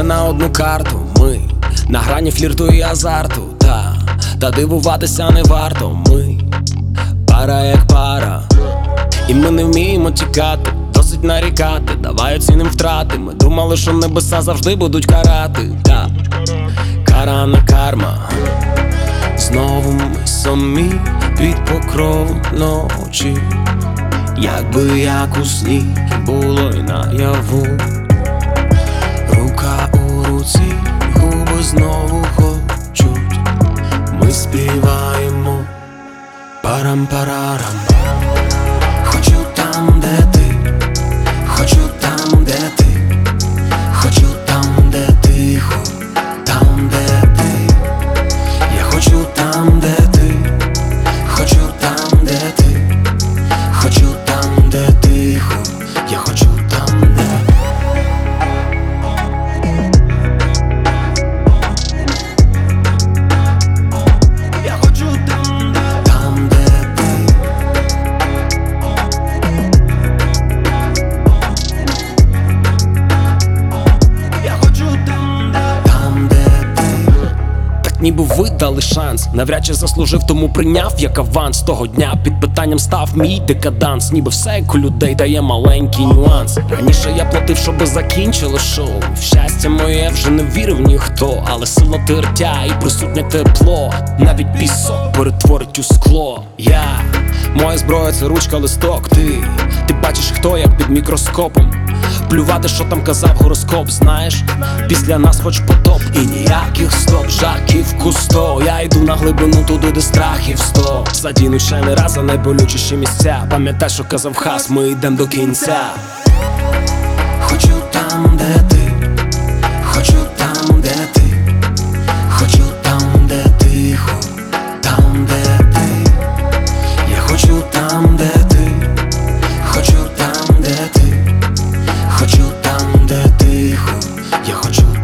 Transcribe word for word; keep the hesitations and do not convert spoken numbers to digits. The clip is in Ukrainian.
на одну карту. Ми на грані флірту і азарту. Та, та дивуватися не варто. Ми пара як пара, і ми не вміємо тікати. Досить нарікати, давай оціним втрати. Ми думали, що небеса завжди будуть карати. Та, кара не карма. Знову ми самі під покровом ночі. Якби як у сні було й наяву. Рука у руці, губи знову хочуть. Ми співаємо парам-парарам. Хочу там, де ти, хочу там, де ти, хочу там, де тихо, там, де ти. Я хочу там, де ти, хочу там, де ти, хочу там, де тихо, я хочу там, де. Я хочу там, де, там, де ти. Я хочу там, де, там, де ти. Так ніби ви дали шанс, навряд чи заслужив, тому прийняв як аванс. Того дня під питанням став мій декаданс. Ніби все як у людей дає маленький нюанс. Раніше я платив, щоби закінчило шоу. В щастя моє вже не вірив ніхто, але сила тертя і присутнє тепло. Навіть пісок перетворить у скло. Я, моя зброя це ручка, листок. Ти, ти бачиш хто як під мікроскопом. Плювати, що там казав гороскоп, знаєш, після нас хоч потоп. І ніяких стоп, жаків кусто. Я йду на глибину туди, де страхів сто. Задіну ще не раз за найболючіші місця. Пам'ятай, що казав Хас, ми йдем до кінця. Хочу там, де ти, хочу там, де ти, хочу там, де тихо, там, де ти. Я хочу там, де ти, хочу там, де ти, хочу там, де тихо, я хочу